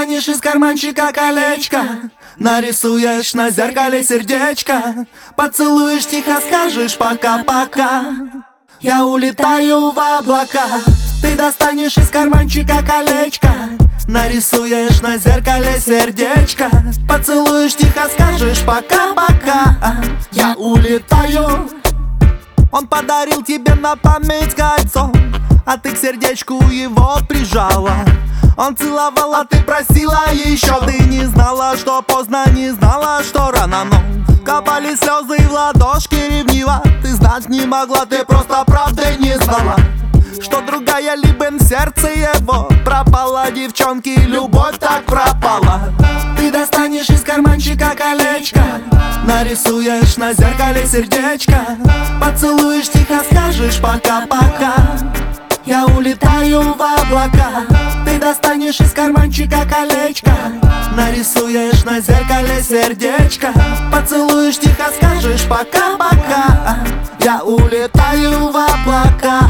достанешь из карманчика колечко, нарисуешь на зеркале сердечко, поцелуешь тихо, скажешь пока-пока. Я улетаю в облака. Ты достанешь из карманчика колечко, нарисуешь на зеркале сердечко, поцелуешь тихо, скажешь пока-пока. Я улетаю. Он подарил тебе на память кольцо, а ты к сердечку его прижала. Он целовал, а ты просила еще. Ты не знала, что поздно, не знала, что рано, но капали слезы в ладошки ревниво. Ты знать не могла, ты просто правды не знала, что другая либо в сердце его пропала. Девчонки, любовь так пропала. Ты достанешь из карманчика колечко, нарисуешь на зеркале сердечко, поцелуешь тихо, скажешь пока-пока. Я улетаю в облака. Ты достанешь из карманчика колечко, нарисуешь на зеркале сердечко, поцелуешь тихо, скажешь пока-пока. Я улетаю в облака.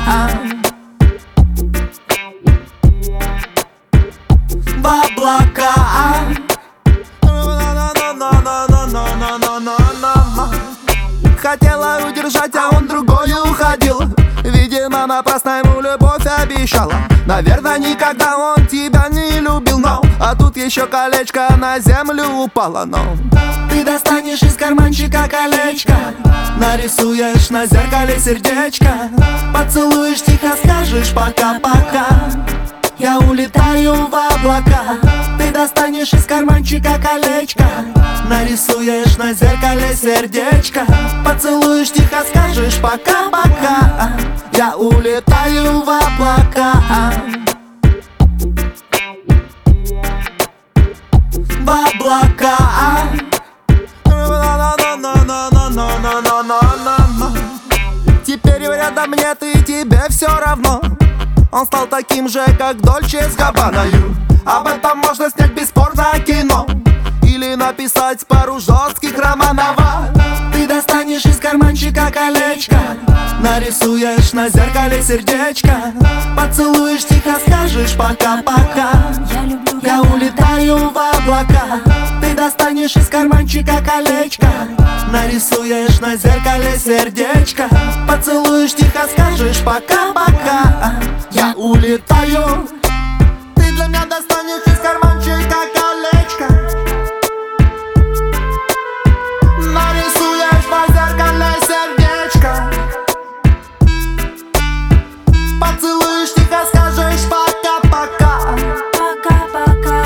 В облака. Хотела удержать, а он другой уходил. Видимо, напрасно ему любовь обещала. Наверное, никогда он тебя не любил, но а тут еще колечко на землю упало, но ты достанешь из карманчика колечко, нарисуешь на зеркале сердечко, поцелуешь тихо, скажешь пока-пока. Я улетаю в облака. Ты достанешь из карманчика колечко, нарисуешь на зеркале сердечко, поцелуешь тихо, скажешь пока-пока. Я улетаю в облака. В облака. Теперь рядом нет и тебе все равно. Он стал таким же, как Дольче с Габбаною. Об этом можно снять бесспорно кино или написать пару жестких романов. Ты достанешь из карманчика колечко, нарисуешь на зеркале сердечко, поцелуешь тихо, скажешь пока-пока. Я улетаю в облака. Ты достанешь из карманчика колечко, нарисуешь на зеркале сердечко, поцелуешь тихо, скажешь пока-пока. Я улетаю. Ты для меня достанешь из карманчика колечко, нарисуешь на зеркале сердечко, поцелуешь тихо, скажешь пока-пока. Пока-пока.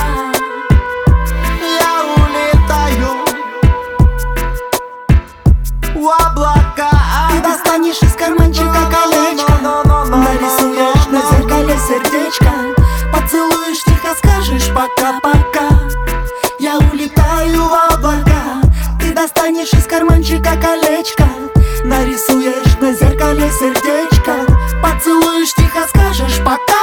Я улетаю в облака. Ты достанешь из карманчика колечко, нарисуешь на зеркале сердечко, поцелуешь тихо, скажешь пока-пока. Я улетаю в облака. Ты достанешь из карманчика колечко, нарисуешь на зеркале сердечко, поцелуешь тихо, скажешь пока.